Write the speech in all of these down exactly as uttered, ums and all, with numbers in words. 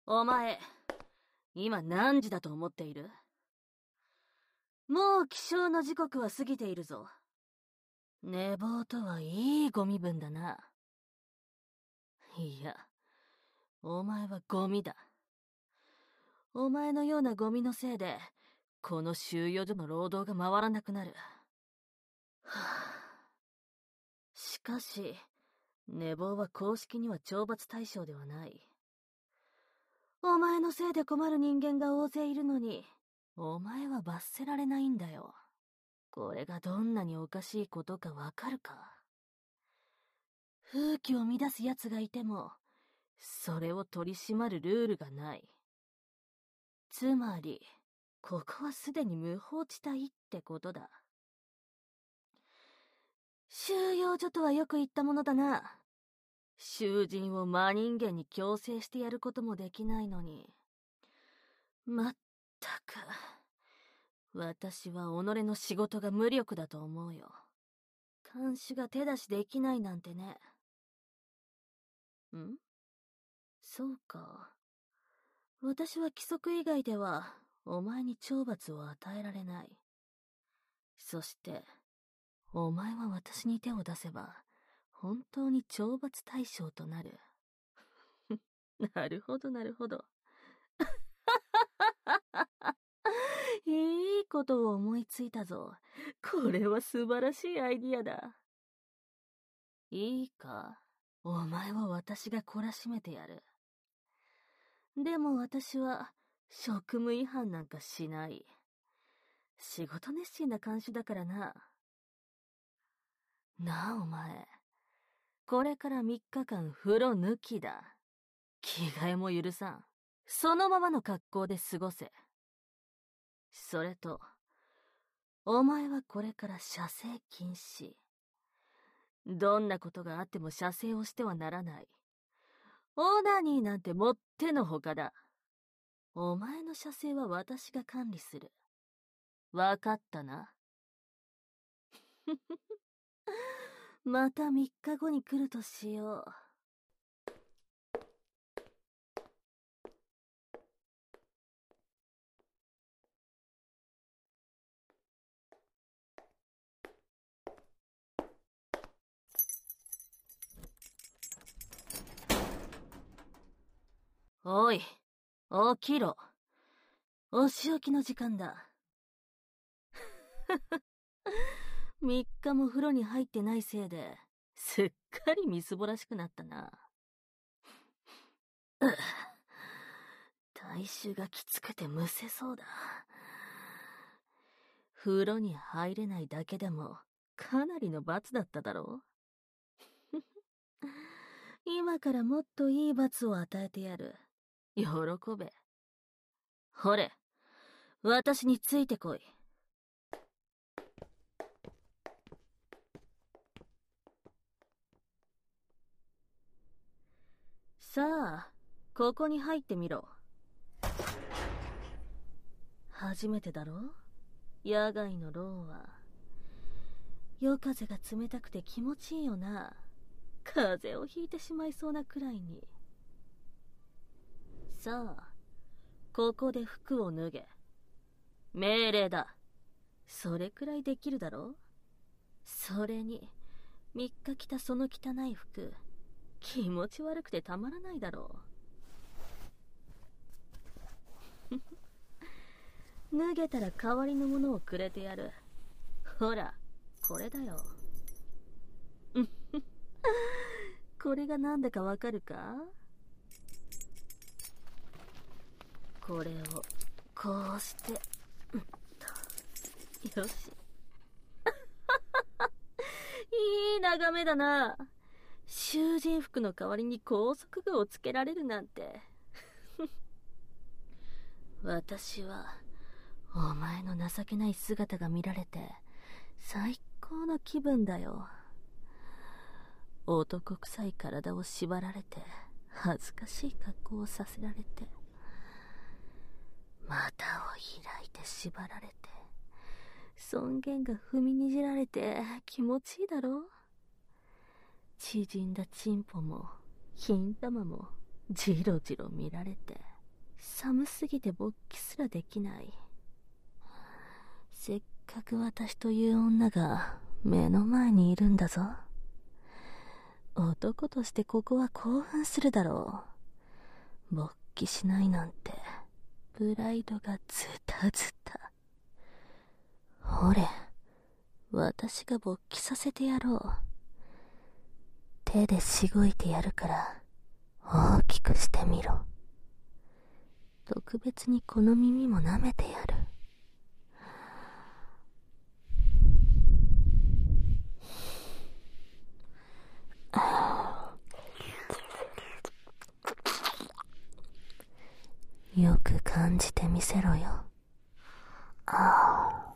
お前、今何時だと思っている？もう起床の時刻は過ぎているぞ。寝坊とはいいゴミ分だな。いや、お前はゴミだ。お前のようなゴミのせいで、この収容所の労働が回らなくなる。はあ、しかし、寝坊は公式には懲罰対象ではない。お前のせいで困る人間が大勢いるのに、お前は罰せられないんだよ。これがどんなにおかしいことかわかるか？風紀を乱す奴がいても、それを取り締まるルールがない。つまり、ここはすでに無法地帯ってことだ。収容所とはよく言ったものだな。囚人を真人間に強制してやることもできないのに。まったく、私は己の仕事が無力だと思うよ。監視が手出しできないなんてね。ん？そうか。私は規則以外ではお前に懲罰を与えられない。そして、お前は私に手を出せば本当に懲罰対象となる。なるほどなるほど。いいことを思いついたぞ。これは素晴らしいアイディアだ。いいか、お前は私が懲らしめてやる。でも私は職務違反なんかしない。仕事熱心な看守だからな。なあお前、これからみっかかん風呂抜きだ。着替えも許さん。そのままの格好で過ごせ。それと、お前はこれから射精禁止。どんなことがあっても射精をしてはならない。オナニーなんてもってのほかだ。お前の射精は私が管理する。わかったな。またみっかごに来るとしよう。おい、起きろ。お仕置きの時間だ。三日も風呂に入ってないせいで、すっかりみすぼらしくなったな。体臭がきつくてむせそうだ。風呂に入れないだけでも、かなりの罰だっただろう。今からもっといい罰を与えてやる。喜べ。ほれ、私についてこい。さあ、ここに入ってみろ。初めてだろ？野外のローは。夜風が冷たくて気持ちいいよな。風邪をひいてしまいそうなくらいに。さあ、ここで服を脱げ。命令だ。それくらいできるだろ？それに、三日着たその汚い服、気持ち悪くてたまらないだろう。脱げたら代わりのものをくれてやる。ほら、これだよ。これがなんだかわかるか？これを、こうして、よし。いい眺めだな。囚人服の代わりに拘束具をつけられるなんて。私は、お前の情けない姿が見られて、最高の気分だよ。男臭い体を縛られて、恥ずかしい格好をさせられて、股を開いて縛られて、尊厳が踏みにじられて気持ちいいだろう。縮んだチンポも金玉もジロジロ見られて。 寒すぎて勃起すらできない。せっかく私という女が目の前にいるんだぞ。男としてここは興奮するだろう。勃起しないなんてプライドがズタズタ。ほれ、私が勃起させてやろう。手でしごいてやるから大きくしてみろ。特別にこの耳も舐めてやる。よく感じてみせろよ。ああ。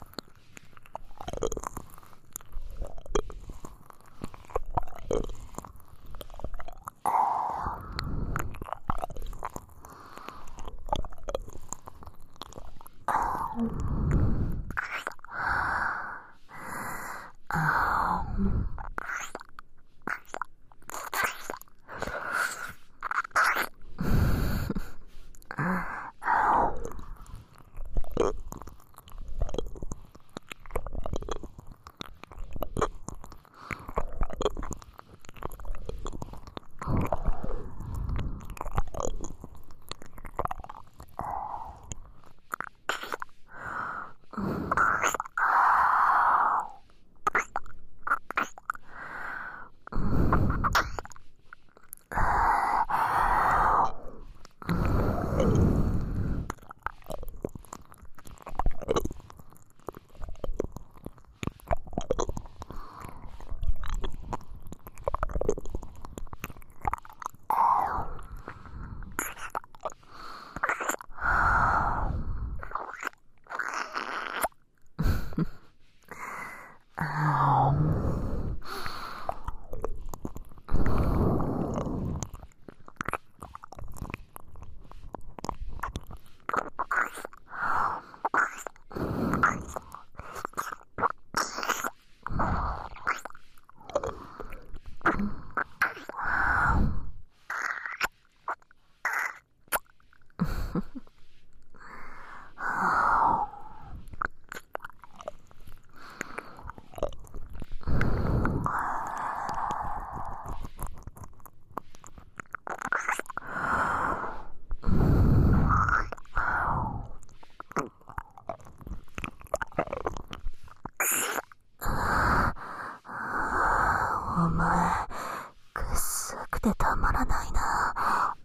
お前、くっさくてたまらないな。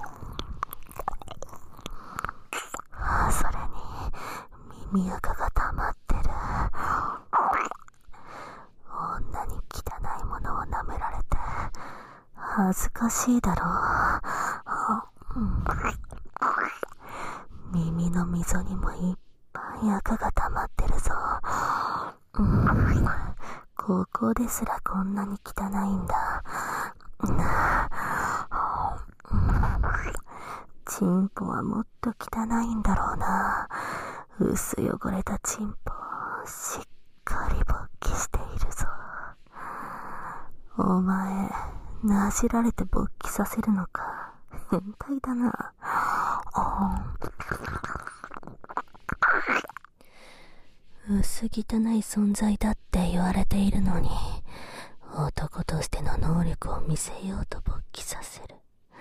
それに耳垢が溜まってる。女に汚いものを舐められて恥ずかしいだろう。耳の溝にもいっぱい垢が溜まってるぞ。ここですらこんなに汚いんだ。チンポはもっと汚いんだろうな。薄汚れたチンポしっかり勃起しているぞ。お前、なじられて勃起させるのか。変態だな。薄汚い存在だって言われているのに、男としての能力を見せようと勃起させる。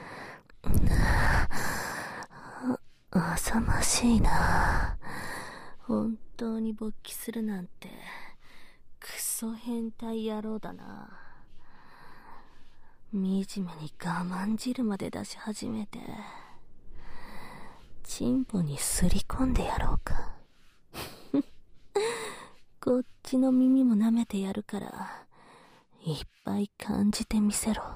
あさましいな。本当に勃起するなんてクソ変態野郎だな。惨めに我慢汁まで出し始めて、チンポにすり込んでやろうか。こっちの耳も舐めてやるから、いっぱい感じてみせろ。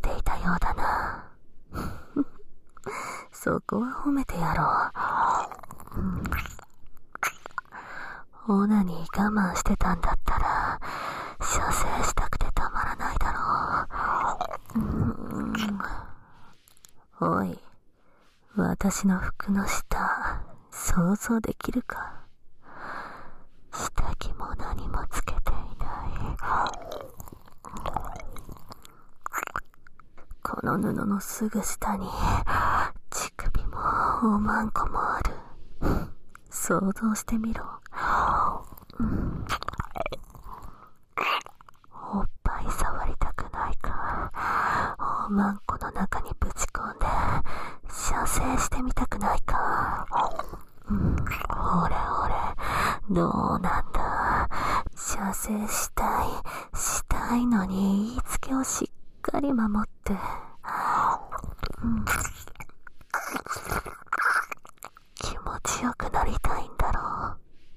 ていたようだな。そこは褒めてやろう。うん、オナに我慢してたんだったら、射精したくてたまらないだろう。うん、おい、私の服の下、想像できるか？下着も何もつけていない。この布のすぐ下に、乳首もおまんこもある。想像してみろ。うん、おっぱい触りたくないか？おまんこの中にぶち込んで、射精してみたくないか？うん、ほれほれ、どうなんだ。射精したい、したいのに言いつけをしっかり守って。うん、気持ちよくなりたいんだろ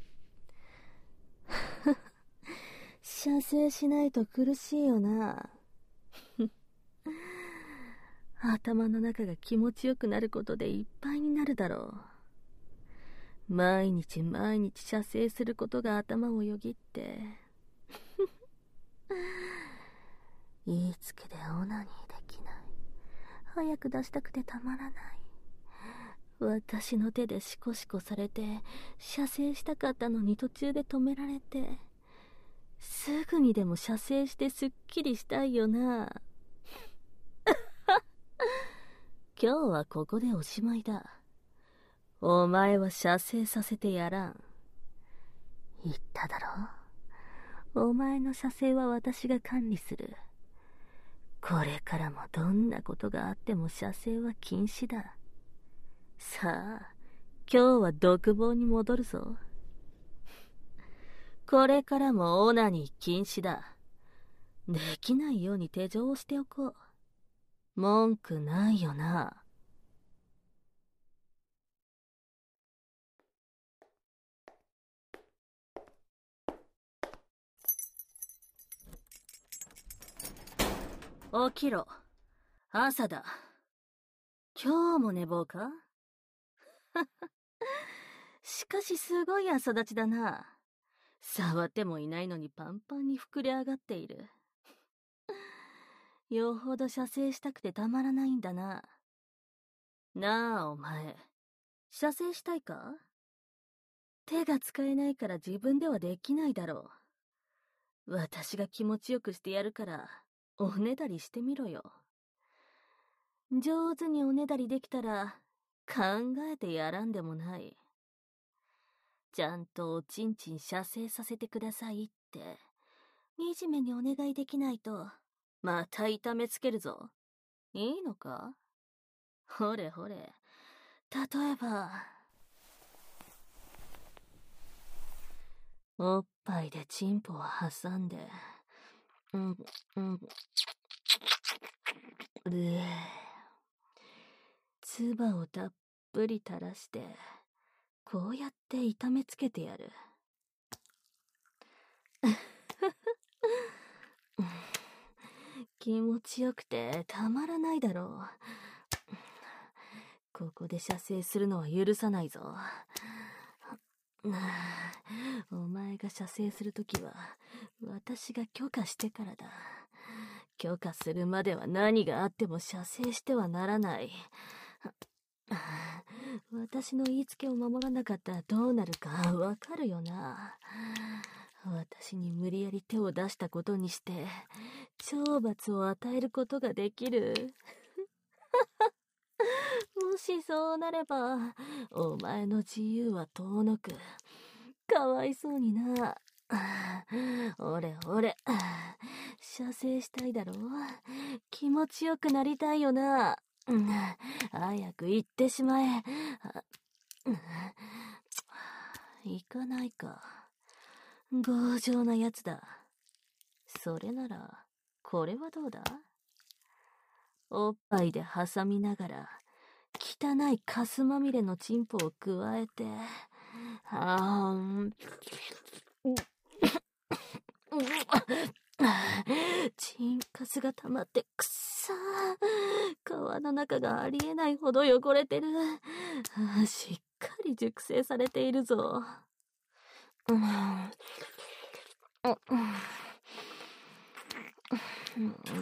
う。射精しないと苦しいよな。頭の中が気持ちよくなることでいっぱいになるだろう。毎日毎日射精することが頭をよぎって。言いつけでオナニーできない。早く出したくてたまらない。私の手でシコシコされて、射精したかったのに途中で止められて、すぐにでも射精してすっきりしたいよな。今日はここでおしまいだ。お前は射精させてやらん。言っただろ。お前の射精は私が管理する。これからもどんなことがあっても射精は禁止だ。さあ、今日は独房に戻るぞ。これからもオナニー禁止だ。できないように手錠をしておこう。文句ないよな。起きろ。朝だ。今日も寝坊か？しかしすごい朝立ちだな。触ってもいないのにパンパンに膨れ上がっている。よほど射精したくてたまらないんだな。なあお前、射精したいか？手が使えないから自分ではできないだろう。私が気持ちよくしてやるから、おねだりしてみろよ。上手におねだりできたら、考えてやらんでもない。ちゃんとおちんちん射精させてくださいって、惨めにお願いできないと、また痛めつけるぞ。いいのか？ほれほれ、例えば、おっぱいでチンポを挟んで、うん、うん、うえ、唾をたっぷり垂らして、こうやって痛めつけてやる。気持ちよくてたまらないだろう。ここで射精するのは許さないぞ。お前が射精するときは私が許可してからだ。許可するまでは何があっても射精してはならない。私の言いつけを守らなかったらどうなるかわかるよな。私に無理やり手を出したことにして懲罰を与えることができる。もしそうなればお前の自由は遠のく。かわいそうにな。おれおれ、射精したいだろう。気持ちよくなりたいよな。早く行ってしまえ。行かないか。強情なやつだ。それならこれはどうだ？おっぱいで挟みながら汚いカスまみれのチンポを加えて、あーんチンカスが溜まってくっさあ、皮の中がありえないほど汚れてる。しっかり熟成されているぞ。うん。うん。うん。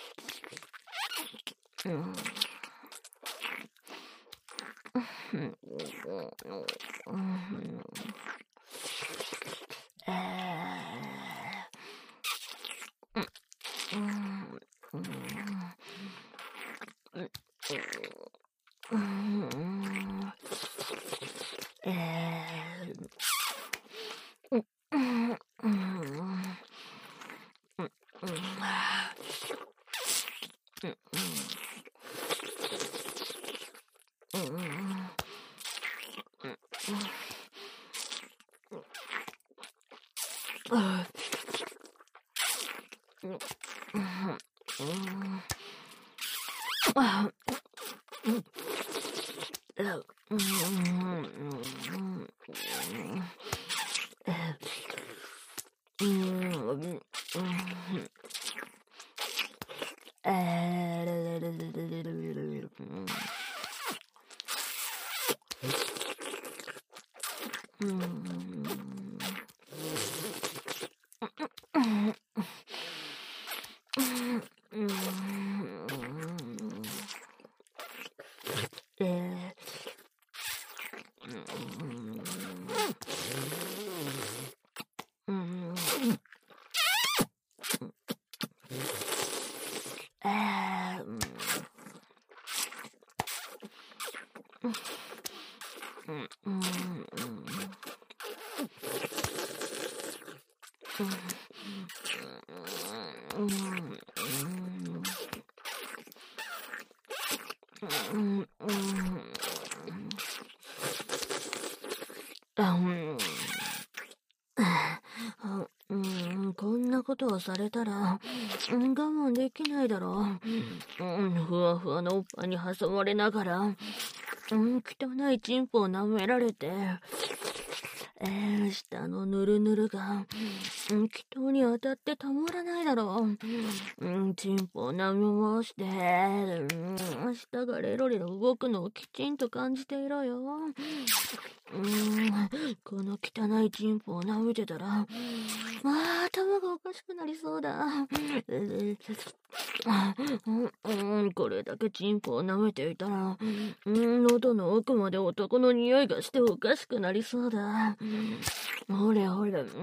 こんなことをされたら、我慢できないだろう。うん、ふわふわのおっぱいに挟まれながら、うん、汚いチンポを舐められて、えー、下のぬるぬるが、うん、気筒に当たってたまらないだろう。うん、チンポを舐め回して、うん、舌がレロレロ動くのをきちんと感じていろよ。うん、この汚いチンポを舐めてたら、ああ、頭がおかしくなりそうだ。うん、これだけチンポを舐めていたら、うん、喉の奥まで男の匂いがしておかしくなりそうだ。ほれほれ、うん、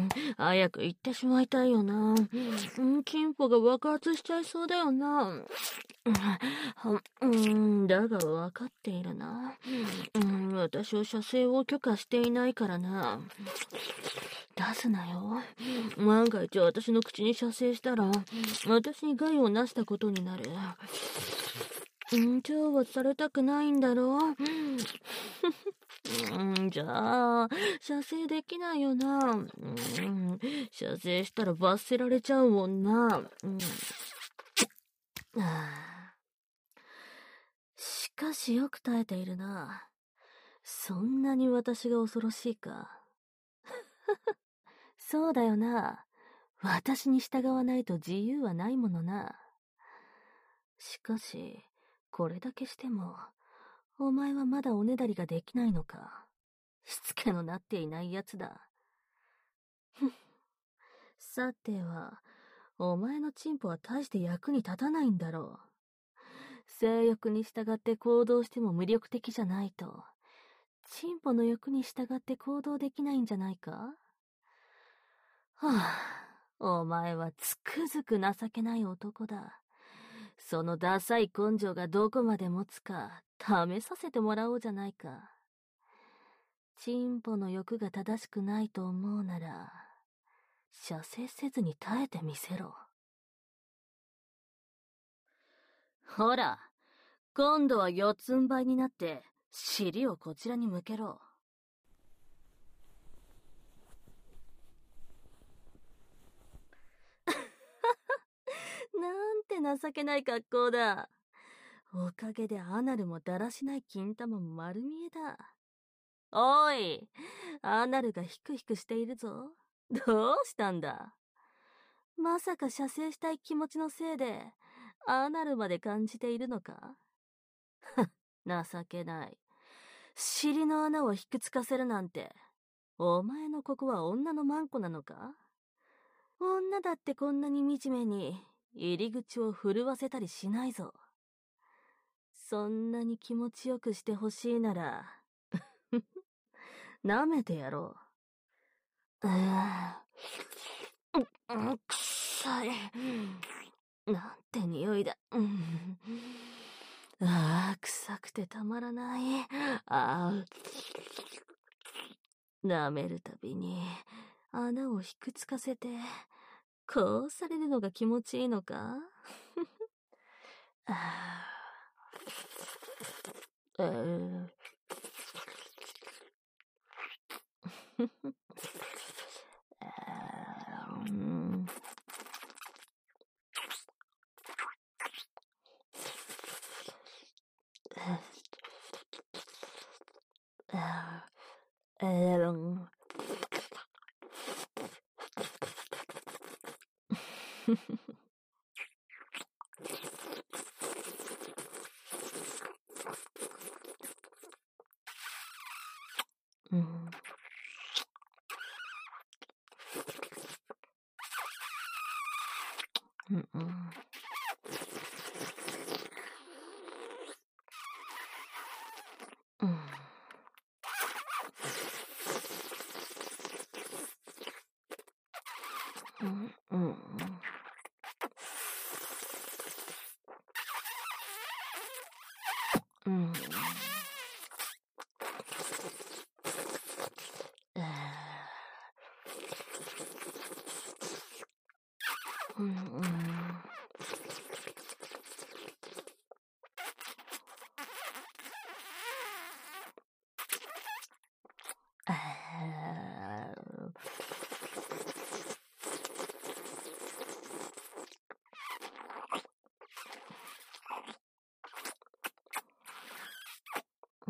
早く行ってしまいたいよな。うん、チンポが爆発しちゃいそうだよな。うん、だが分かっているな。うん、私は射精を許可していないからな。出すなよ。万が一私の口に射精したら、私に害をなしたことになる。うん、懲罰されたくないんだろう。うん、じゃあ、射精できないよな。うん、射精したら罰せられちゃうもんな。うん、はあ、しかしよく耐えているな。そんなに私が恐ろしいか。そうだよな。私に従わないと自由はないものな。しかし、これだけしても、お前はまだおねだりができないのか。しつけのなっていないやつだ。さては、お前のチンポは大して役に立たないんだろう。性欲に従って行動しても無力的じゃないと、チンポの欲に従って行動できないんじゃないか。はあ、お前はつくづく情けない男だ。そのダサい根性がどこまで持つか、試させてもらおうじゃないか。チンポの欲が正しくないと思うなら、射精せずに耐えてみせろ。ほら、今度は四つん這いになって、尻をこちらに向けろ。なんて情けない格好だ。おかげでアナルもだらしない金玉も丸見えだ。おい、アナルがヒクヒクしているぞ。どうしたんだ。 まさか射精したい気持ちのせいで、ああなるまで感じているのか？情けない。尻の穴をひくつかせるなんて、お前のここは女のマンコなのか？女だってこんなに惨めに入り口を震わせたりしないぞ。そんなに気持ちよくしてほしいなら、舐めてやろう。うーん、くさい。なんて匂いだ。うん、ああ、臭くてたまらない。ああ、舐めるたびに穴をひくつかせて、こうされるのが気持ちいいのか？ああ、えー、あー、うん、あー、えー、うん、うん、うん、うん、うん、うん、うん、うん、あー、うん、うん、あー、うん、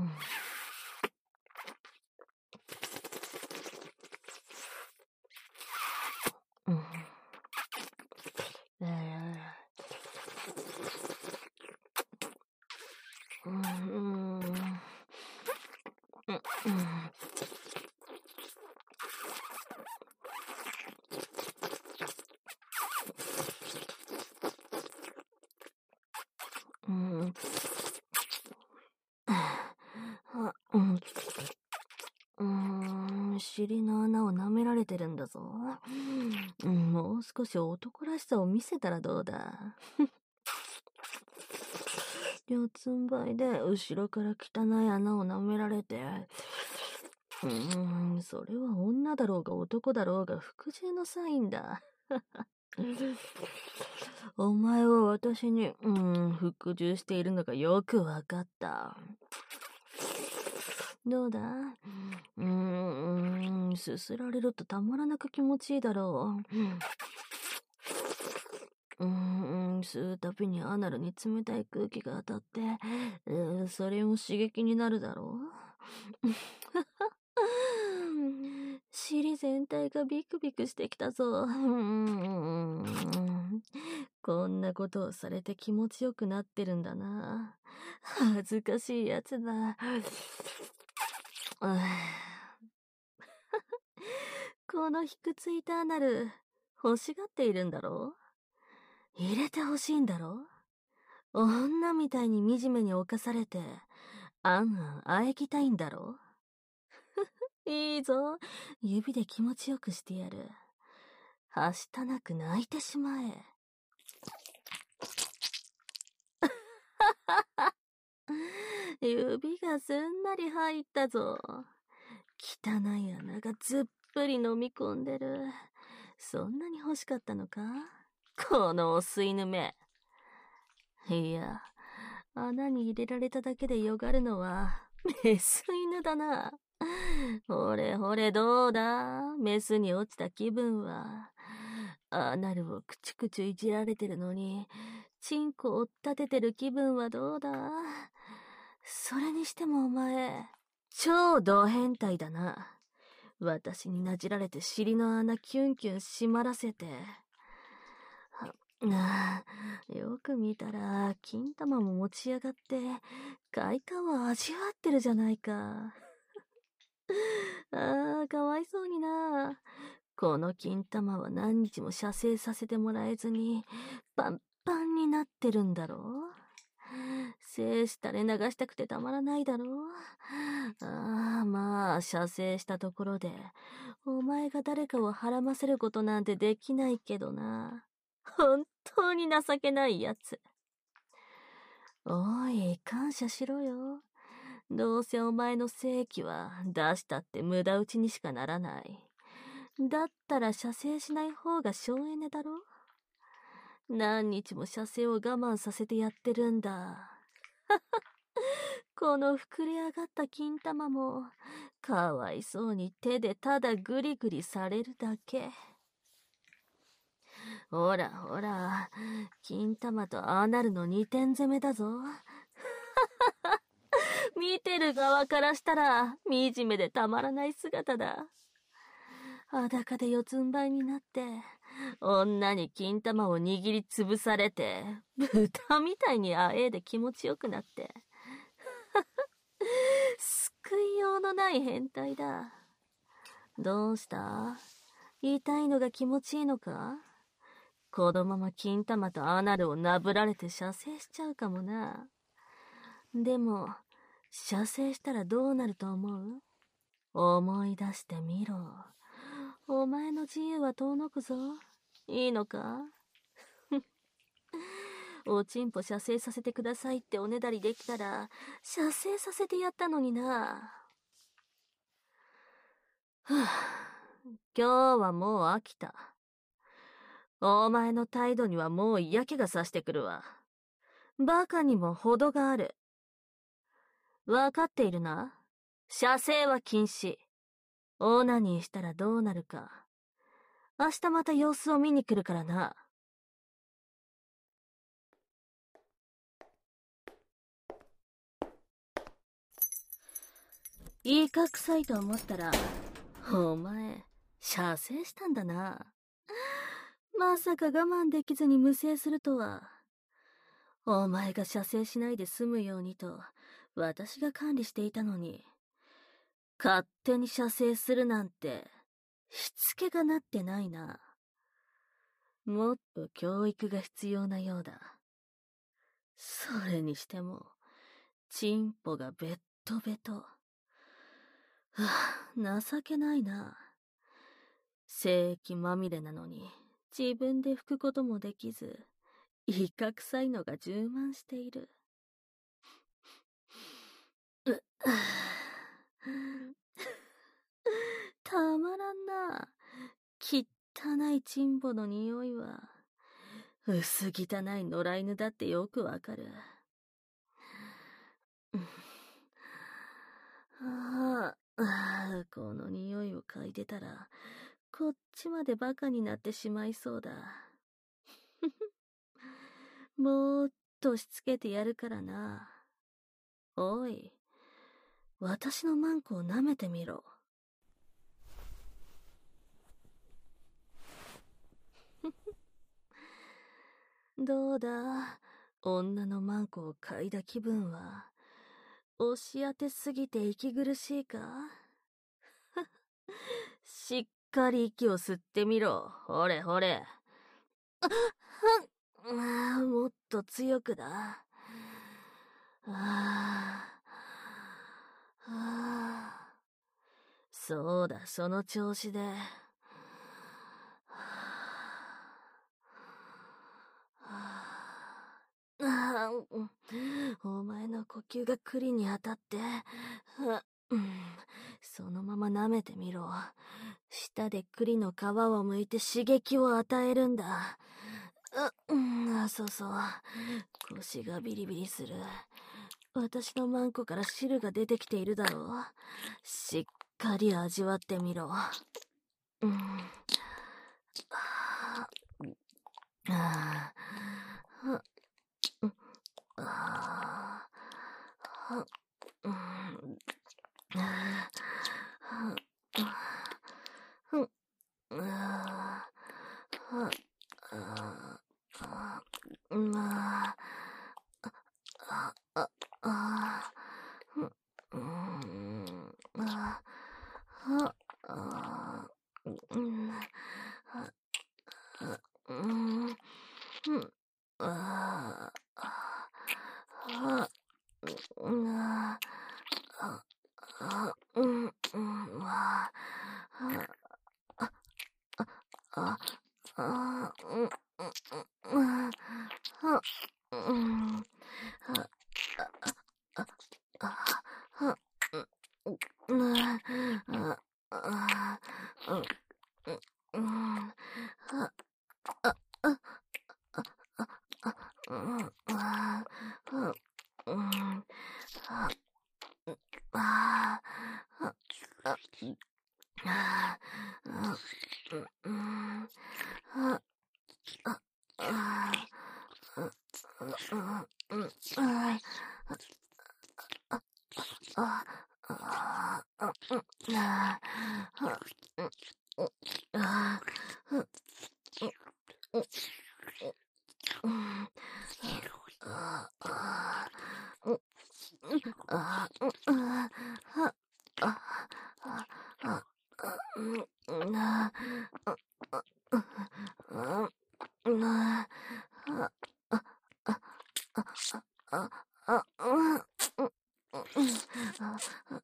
うん、あー、うん、うん、うん、うん、うん、あ、うん、うーん、尻の穴を舐められてるんだぞ。うん、もう少し男らしさを見せたらどうだ。四つん這いで後ろから汚い穴を舐められて、うーん、それは女だろうが男だろうが服従のサインだ。お前は私に、うん、服従しているのがよくわかった。どうだ？うーん、すすられるとたまらなく気持ちいいだろう。うーん、吸うたびにアナルに冷たい空気が当たって、うーそれも刺激になるだろう。尻全体がビクビクしてきたぞ。うーん、こんなことをされて気持ちよくなってるんだな。恥ずかしいやつだ。このひくついたアナル、欲しがっているんだろう？入れてほしいんだろう？女みたいに惨めに侵されて、あんあんあえぎたいんだろう？いいぞ。指で気持ちよくしてやる。はしたなく泣いてしまえ。指がすんなり入ったぞ。汚い穴がずっぷり飲み込んでる。そんなに欲しかったのか？このお吸いぬめ。いや、穴に入れられただけでよがるのは、メス犬だな。ほれほれどうだ？メスに落ちた気分は。アナルをくちゅくちゅいじられてるのに、チンコ追っ立ててる気分はどうだ？それにしてもお前、超ド変態だな。私になじられて尻の穴キュンキュン締まらせて。 ああ、よく見たら、金玉も持ち上がって、快感を味わってるじゃないか。ああ、かわいそうにな。この金玉は何日も射精させてもらえずに、パンパンになってるんだろう。精子垂れ流したくてたまらないだろう。ああ、まあ、射精したところで、お前が誰かをはらませることなんてできないけどな。本当に情けないやつ。おい、感謝しろよ。どうせお前の正規は出したって無駄打ちにしかならない。だったら射精しない方が省エネだろ。何日も射精を我慢させてやってるんだ。この膨れ上がった金玉も、かわいそうに手でただグリグリされるだけ。ほらほら、金玉とああなるの二点攻めだぞ。見てる側からしたら惨めでたまらない姿だ。裸で四つん這いになって、女に金玉を握りつぶされて、豚みたいにあえいで気持ちよくなって。救いようのない変態だ。どうした？痛いのが気持ちいいのか？このまま金玉とアナルをなぶられて射精しちゃうかもな。でも、射精したらどうなると思う？思い出してみろ。お前の自由は遠のくぞ。いいのか？おちんぽ射精させてくださいっておねだりできたら、射精させてやったのにな。はぁ、今日はもう飽きた。お前の態度にはもう嫌気がさしてくるわ。バカにも程がある。わかっているな？射精は禁止。オナニーしたらどうなるか。明日また様子を見に来るからな。いいか臭いと思ったら、お前、射精したんだな。まさか我慢できずに無精するとは。お前が射精しないで済むようにと、私が管理していたのに、勝手に射精するなんて、しつけがなってないな。もっと教育が必要なようだ。それにしても、チンポがベットベト。はあ、情けないな。精液まみれなのに、自分で拭くこともできず、いかくさいのが充満している。うたまらんな。汚いチンポの匂いは、薄汚い野良犬だってよくわかる。ああ、この匂いを嗅いでたら、こっちまでバカになってしまいそうだ。もっとしつけてやるからな。おい、私のマンコを舐めてみろ。どうだ、女のマンコを嗅いだ気分は、押し当てすぎて息苦しいか？しっかり息を吸ってみろ。ほれほれ。あ、はん、もっと強くだ。ああ、あ、そうだ、その調子で。ああ、お前の呼吸が栗に当たって、うん、そのまま舐めてみろ。舌で栗の皮を剥いて刺激を与えるんだ。う、うん、あ、そうそう。腰がビリビリする。私のマンコから汁が出てきているだろう。しっかり味わってみろ。うん。ああ。ああ。ああ。うん。ああ。ああ。 あ、あ、あ、あ、うん、あ、あ、あ、うん、あ、うん、うん、あ、あ、うん、あ、あ、うん、うん、あ、あ、あ、あ、うん、うん、うん、あ、うん、あ、あ、あ、あ、うん、あ、あ、あ、うん、うん、あ、あ、あ、あ、うん、あ、うん、あ、あ、あ、あ、あ、うん、あ、あ、あ、うん、あ、あ、あ、あ、うん、あ、あ、うん、あ、うん、うん、うん、あ、あ、うん、あ、うん、あ、あ、あ、あ、あ、うん、な、あ、あ、あ、うん、な、あ、あ、あ、あ、あ、うん、うん、うん、あ、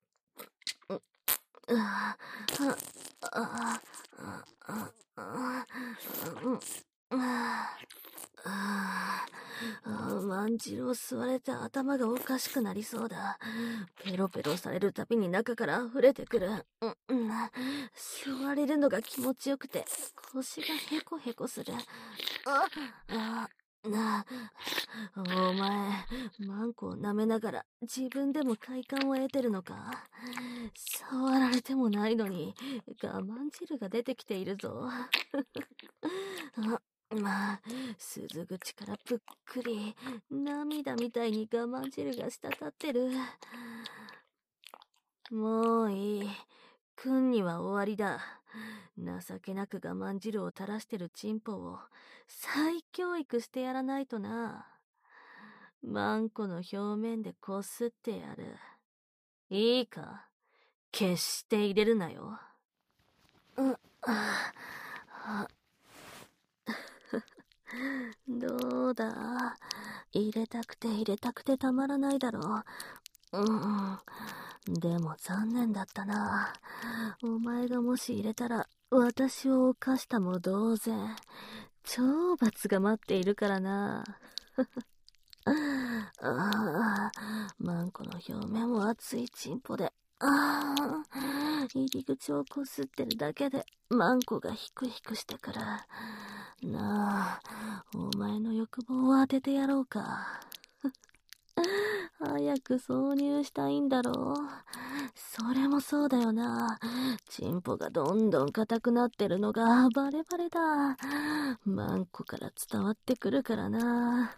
あ、あ、あ、あ、あ、うん、あ、ああ、まんじるを吸われて頭がおかしくなりそうだ。ペロペロされるたびに中から溢れてくる。うん、うん。吸われるのが気持ちよくて、腰がヘコヘコする。あ、あ、なあ、お前、マンコを舐めながら自分でも快感を得てるのか？触られてもないのに、我慢汁が出てきているぞ。あ、まあ、鈴口からぷっくり、涙みたいに我慢汁が滴ってる。もういい。君には終わりだ。情けなく我慢汁を垂らしてるチンポを再教育してやらないとな。マンコの表面でこすってやる。いいか、決して入れるなよ。う、あ、あ、どうだ、入れたくて入れたくてたまらないだろう。うん。でも残念だったな。お前がもし入れたら、私を犯したも同然。超罰が待っているからな。ああ、マンコの表面も熱いチンポで、ああ、入り口をこすってるだけで、マンコがヒクヒクしてくる。なあ、お前の欲望を当ててやろうか。早く挿入したいんだろう。それもそうだよな。チンポがどんどん硬くなってるのがバレバレだ。マンコから伝わってくるからな。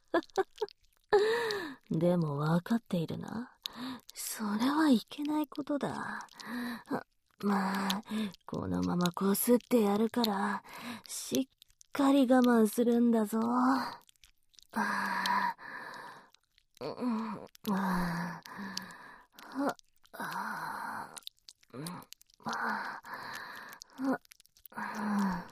でも分かっているな。それはいけないことだ。まあ、このままこすってやるから、しっかり我慢するんだぞ。ああ、うん、ああ、ああ、うん、ああ、ああ、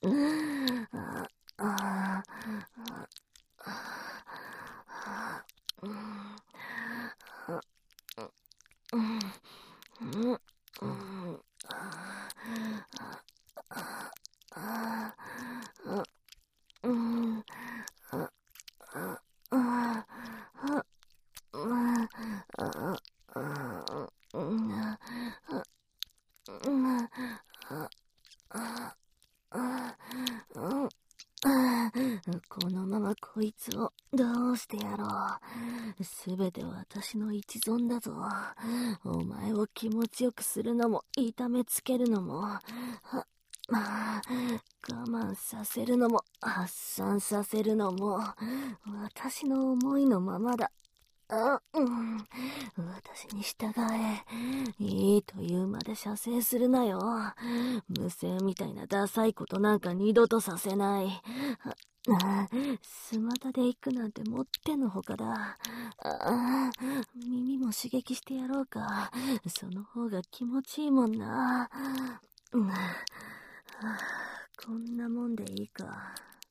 このままこいつをどうしてやろう。すべて私の一存だぞ。お前を気持ちよくするのも痛めつけるのも、は我慢させるのも発散させるのも私の思いのままだ。あ、うん、私に従え。いいと言うまで射精するなよ。無声みたいなダサいことなんか二度とさせない。あ、スマタで行くなんてもってのほかだ。あ、耳も刺激してやろうか。その方が気持ちいいもんな。うん、こんなもんでいいか。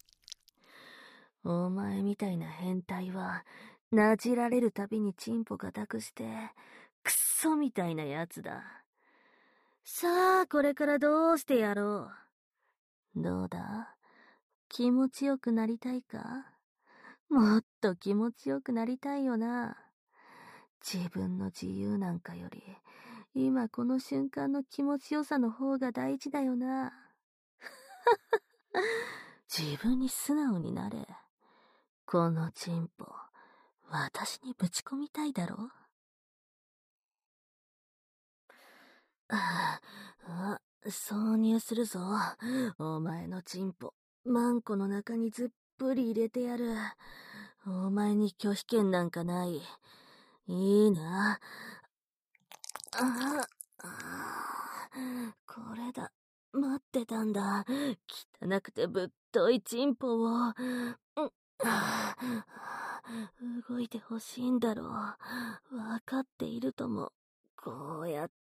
お前みたいな変態はなじられるたびにチンポ固くしてクソみたいなやつだ。さあこれからどうしてやろう。どうだ、気持ちよくなりたいか。もっと気持ちよくなりたいよな。自分の自由なんかより今この瞬間の気持ちよさの方が大事だよな。自分に素直になれ。このチンポ私にぶち込みたいだろ。ああ、挿入するぞ。お前のチンポマンコの中にずっぷり入れてやる。お前に拒否権なんかない。いいな。ああ、これだ。待ってたんだ。汚くてぶっといチンポを。うん、動いてほしいんだろう。わかっているとも。こうやって。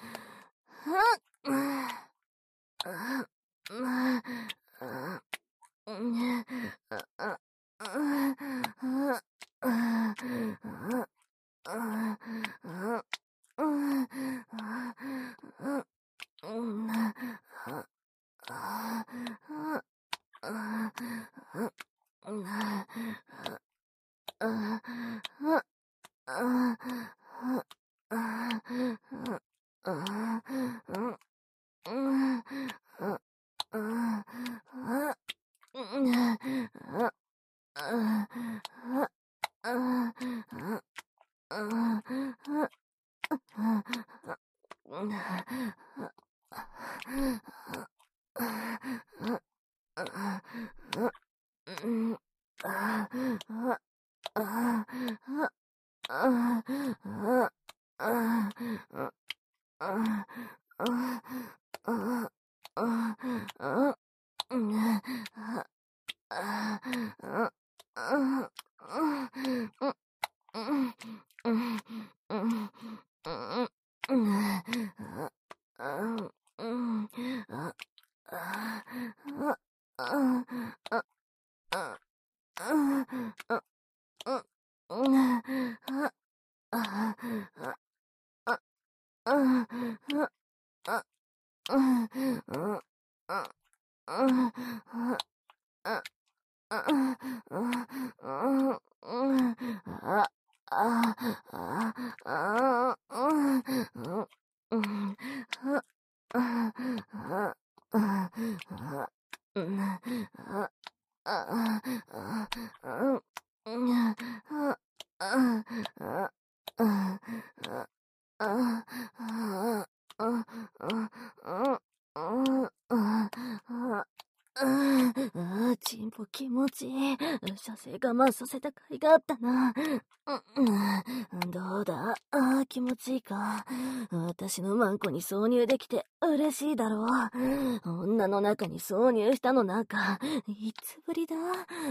チンポ気持ちいい。射精我慢させた甲斐があったな。どうだ、あ、気持ちいいか。私のマンコに挿入できて嬉しいだろう。女の中に挿入したのなんかいつぶりだ。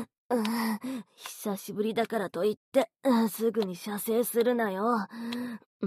久しぶりだからといってすぐに射精するなよ。 うん、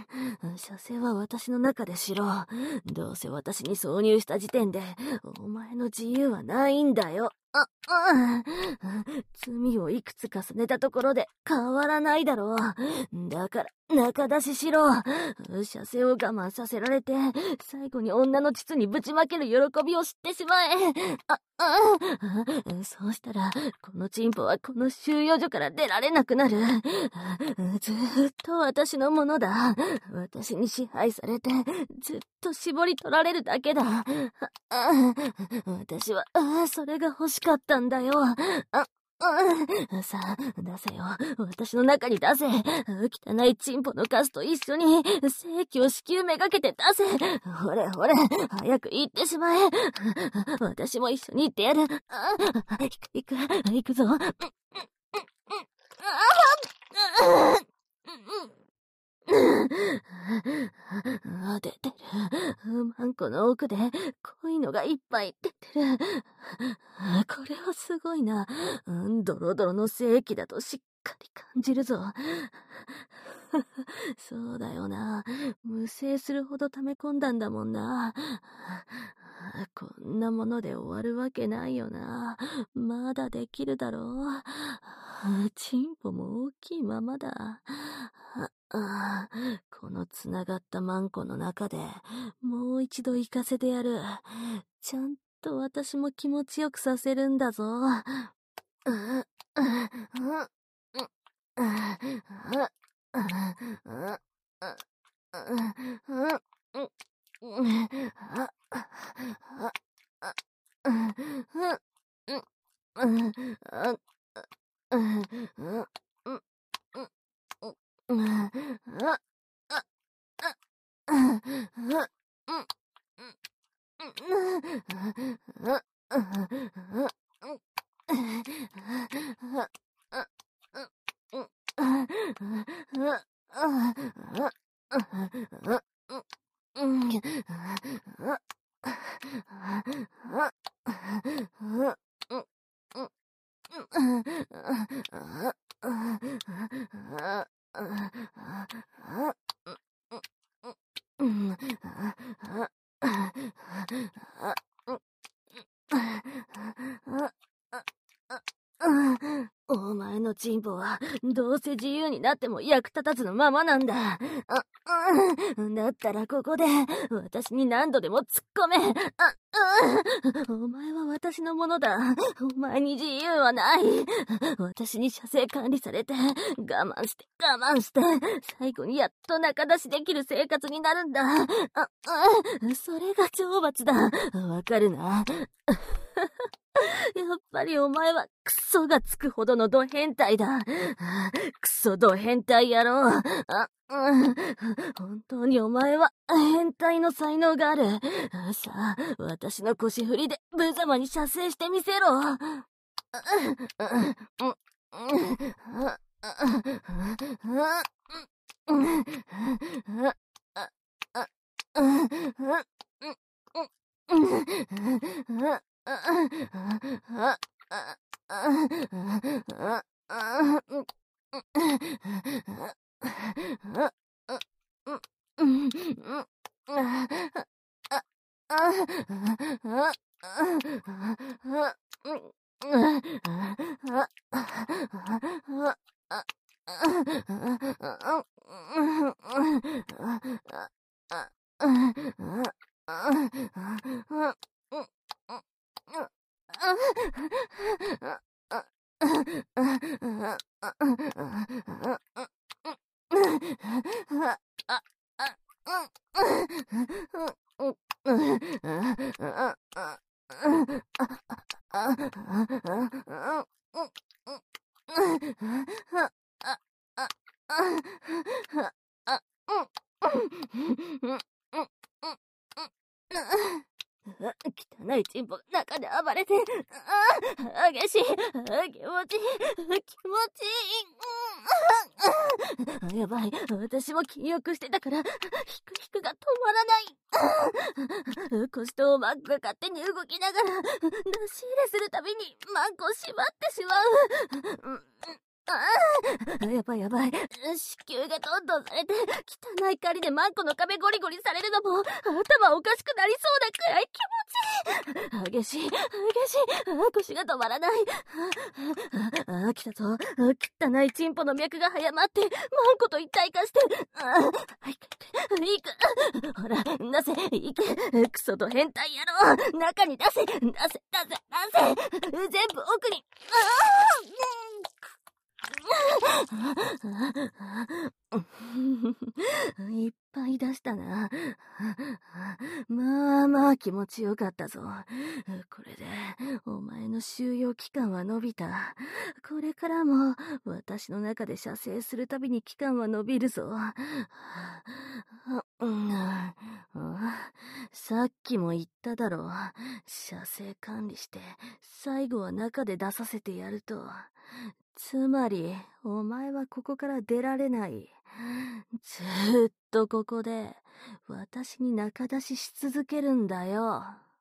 射精は私の中でしろ。どうせ私に挿入した時点で、お前の自由はないんだよ。あ、うん。罪をいくつ重ねたところで変わらないだろう。だから、中出ししろ。射精を我慢させられて、最後に女の膣にぶちまける喜びを知ってしまえ。あ、うん。そうしたら、このチンポはこの収容所から出られなくなる。ずーっと私のものだ。私に支配されて、ずっと絞り取られるだけだ。私は、それが欲しかったんだよ。あ、さあ、出せよ。私の中に出せ。汚いチンポのカスと一緒に、正気を至急めがけて出せ。ほれほれ、早く行ってしまえ。私も一緒に行ってやる。行く、行く、行くぞ。あ、出てる。マンコの奥で濃いのがいっぱい出てる。これはすごいな。ドロドロの精液だとしっかり感じるぞ。そうだよな。無精するほど溜め込んだんだもんな。こんなもので終わるわけないよな。まだできるだろう。チンポも大きいままだ。ああ、このつながったマンコの中でもう一度行かせてやる。ちゃんと私も気持ちよくさせるんだぞ。お前のチンポはどうせ自由になっても役立たずのままなんだ。あ、うん、だったらここで私に何度でも突っ込め。あ、うん、お前は私のものだ。お前に自由はない。私に射精管理されて我慢して我慢して最後にやっと中出しできる生活になるんだ。あ、うん、それが懲罰だ。わかるな。やっぱりお前はクソがつくほどのド変態だ。クソド変態野郎。あ、うん、本当にお前は変態の才能がある。さあ、私の腰振りで無様に射精してみせろ。汚いチンポが中で暴れて、ああ、激しい、ああ、気持ちいい、気持ちいい、やばい、私も気よくしてたから、ヒクヒクが止まらない。腰とマンコが勝手に動きながら、出し入れするたびにマンコを縛ってしまう。 ああ、やばいやばい。子宮がどんどんされて、汚い狩りでマンコの壁ゴリゴリされるのも、頭おかしくなりそうなくらい気持ちいい。激しい、激しい。あ腰が止まらない。ああ、来たぞ。汚いチンポの脈が早まって、マンコと一体化して。ああ、行く、行く。ほら、出せ、行け。クソと変態野郎。中に出せ、出せ、出せ、出せ。全部奥に。ああ、いっぱい出したな。まあまあ気持ちよかったぞ。これでお前の収容期間は延びた。これからも私の中で射精するたびに期間は延びるぞ。さっきも言っただろう。射精管理して最後は中で出させてやると。つまり、お前はここから出られない。ずーっとここで、私に仲出しし続けるんだよ。